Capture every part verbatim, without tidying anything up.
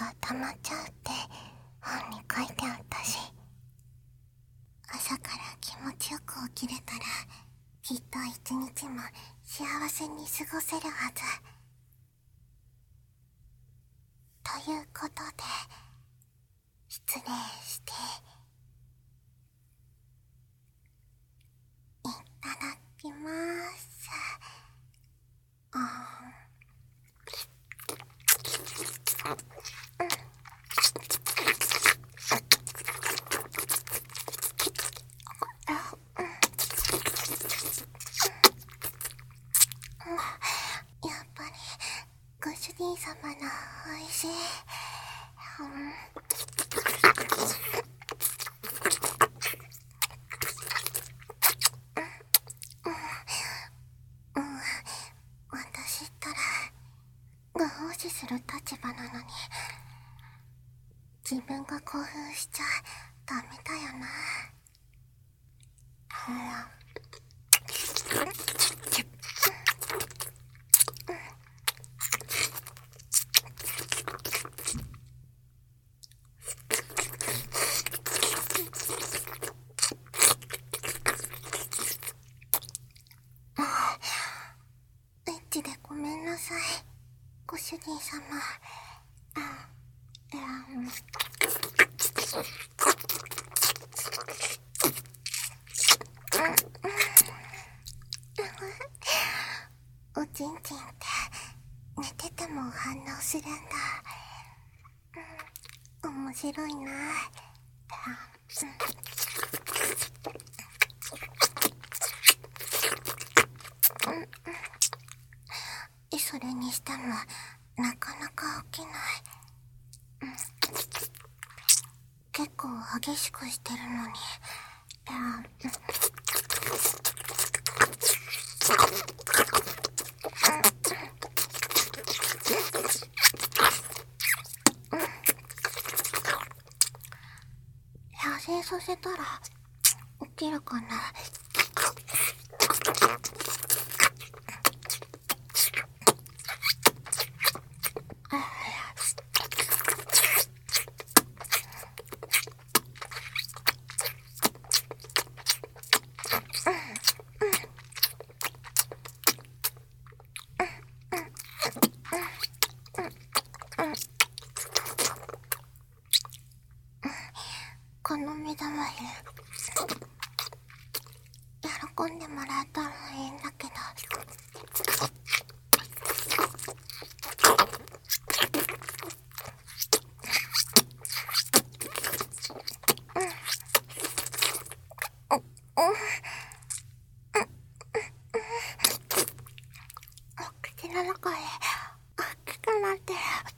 が溜まっちゃうって本に書いてあったし、朝から気持ちよく起きれたらきっと一日も幸せに過ごせるはず。ということで失礼していただきます。あやっぱりご主人様のおいしい、うん、うん、私ったらご奉仕する立場なのに自分が興奮しちゃダメだよな。エッチでごめんなさい、ご主人様。あ、いや、うんおちんちんって寝てても反応するんだ。うん、面白いな。うん、それにしてもなかなか起きない。うん、結構激しくしてるのに。射精させたら起きるかな。この目玉で喜んでもらえたらいいんだけど。お口の中で大きくなってる。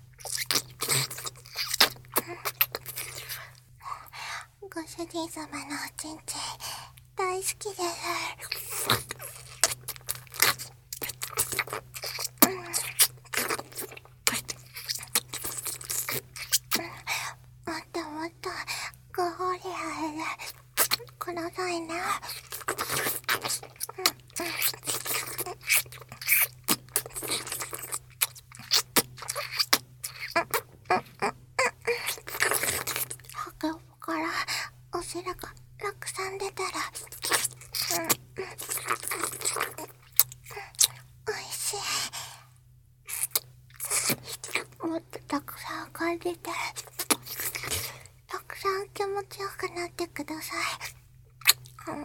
ご主人様のおちんちん大好きです。もっともっとご褒美あげてくださいね。白鵬からお汁がたくさん出たら、うん、おいしい。もっとたくさん感じて、たくさん気持ちよくなってください。うんうん。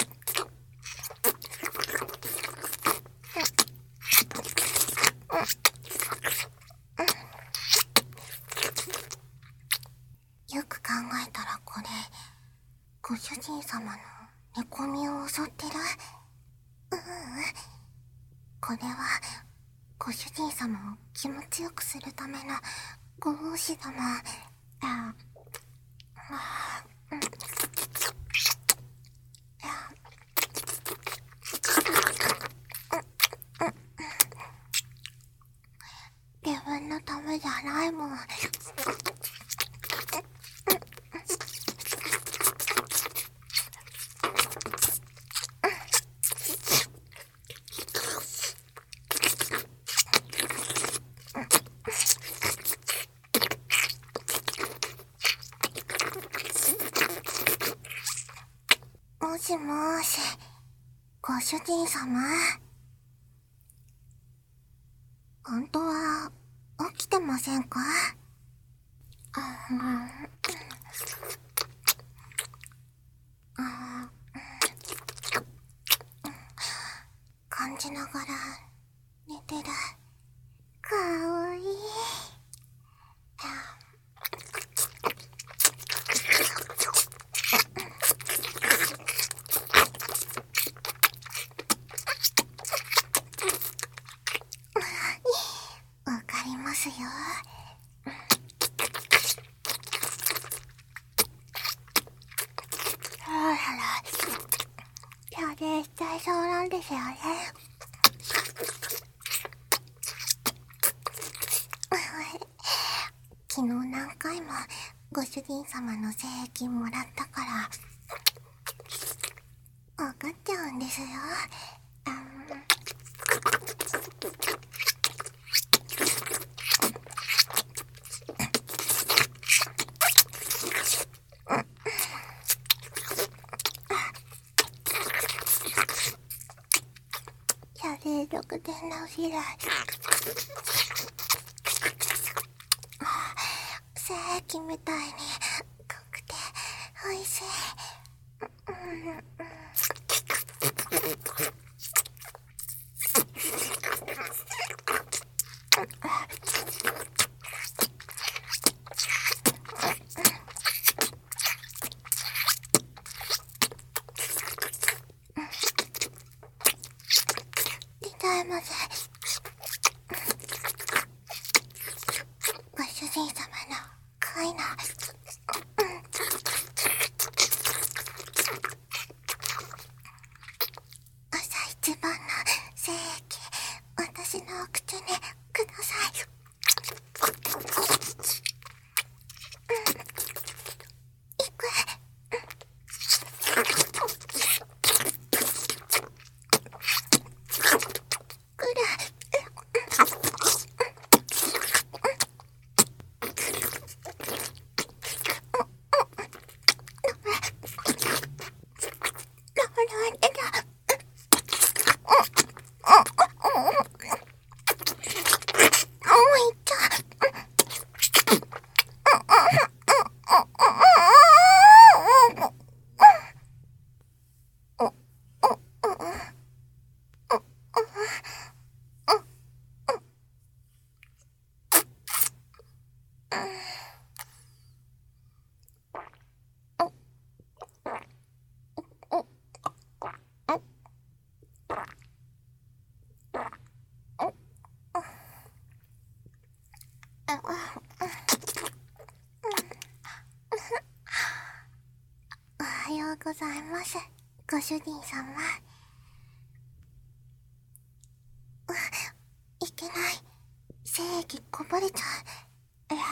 よく考えたらこれ、ご主人様の寝込みを襲ってる？ううん。これは、ご主人様を気持ちよくするためのご奉仕玉。あ、あ、うん。自分のためじゃないもん。 しもーし、ご主人様。本当は起きてませんか？ああ、感じながら寝てる。かわいい。わかりますよ。そろそろ調整しちゃいそうなんですよね。昨日何回もご主人様の精液もらったからわかっちゃうんですよ。射精力で直しら精液みたいに濃くておいしい。痛いませ。ご主人様の恋の朝一番の精液、私のお口にください。いくくらおはようございます、ご主人様。いけない。精液こぼれちゃう。いや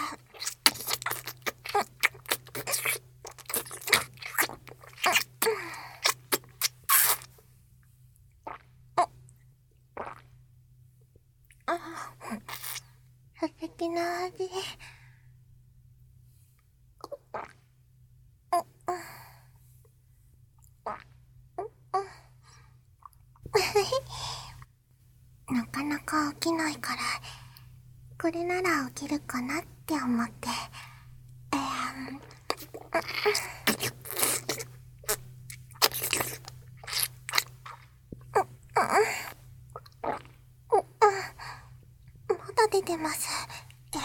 素敵な味。なかなか起きないから、これなら起きるかなって思って。えー、まだ出てます。え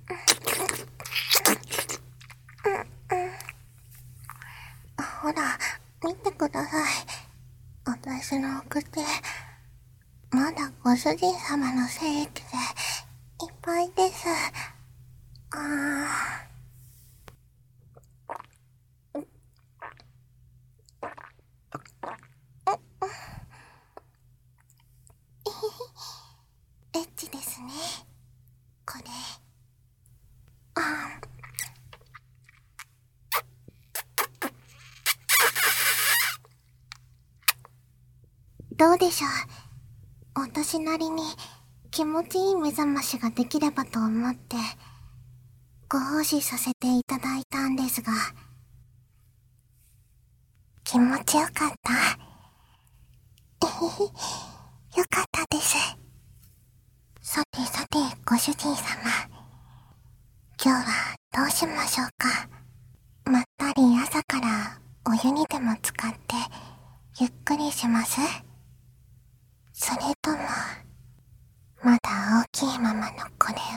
ー、ほら、見てください。私のお口、まだご主人様の精液でいっぱいです。あー。エッチですね、これ。あー。どうでしょう。私なりに気持ちいい目覚ましができればと思ってご奉仕させていただいたんですが、 気持ちよかった？えへへ、よかったです。さてさて、ご主人様。今日はどうしましょうか。まったり朝からお湯にでも浸かってゆっくりします？それとも、まだ大きいままのこれを。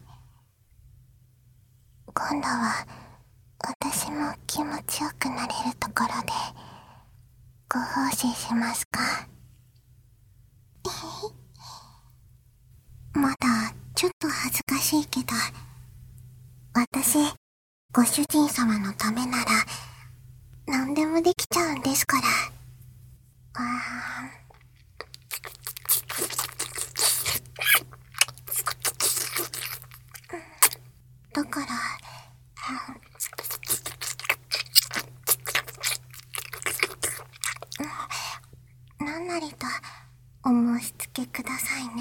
今度は私も気持ちよくなれるところでご奉仕しますか？まだちょっと恥ずかしいけど、私、ご主人様のためなら何でもできちゃうんですから。あーだから、何なりとお申し付けくださいね。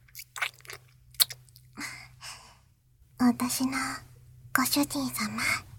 私のご主人様。